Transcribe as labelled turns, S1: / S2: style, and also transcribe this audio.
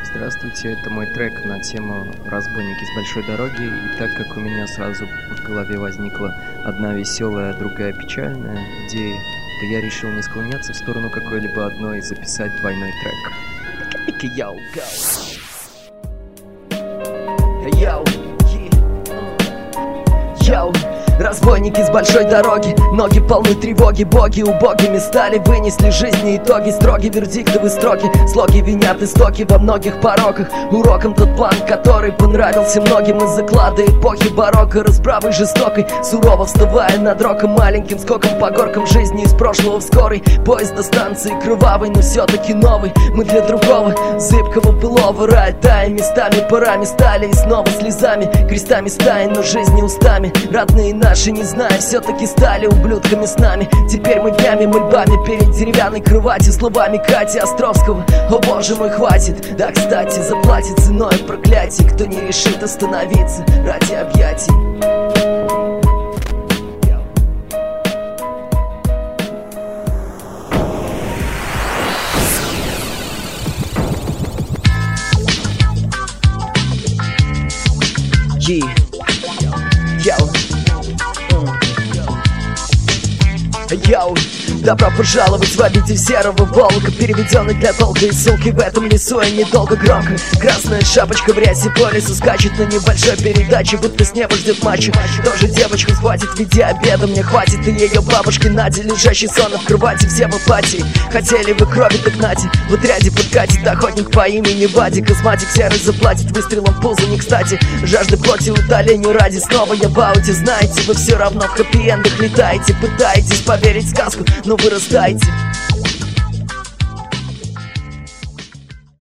S1: Здравствуйте, это мой трек на тему «Разбойники с большой дороги». И так как у меня сразу в голове возникла одна веселая, другая печальная идея, то я решил не склоняться в сторону какой-либо одной и записать двойной трек.
S2: Йоу, разбойники с большой дороги, ноги полны тревоги, боги убогими стали, вынесли жизни итоги, строгие вердиктовые строки, слоги винят истоки во многих пороках. Уроком тот план, который понравился многим из заклада эпохи барокко, расправой жестокой, сурово вставая над роком, маленьким скоком по горкам жизни из прошлого в скорый поезд до станции кровавый, но все-таки новый. Мы для другого, зыбкого былого рая таем местами, парами стали и снова слезами, крестами стаи, но жизни устами. Родные наши, не зная, все-таки стали ублюдками с нами. Теперь мы днями, мольбами перед деревянной кроватью, словами Кати Островского: о боже мой, хватит. Да, кстати, заплатит ценой проклятий, кто не решит остановиться ради объятий. Йоу, добро пожаловать в обитель серого волка, переведенный для долга и ссылки в этом лесу. И недолго громко красная шапочка в рясе по лесу скачет на небольшой передаче, будто с неба ждет мачо. Тоже девочку схватит в виде обеда, мне хватит и ее бабушки Нади, лежащий сон в кровати, все в апатии. Хотели вы крови, так нате, в отряде подкатит охотник по имени Вади. Косматик серый заплатит выстрелом в пузо не кстати, жажды плоти утолению ради. Снова я в ауте, знаете, вы все равно в хэппи-эндах летаете, пытаетесь поверить в сказку, но вы растаете.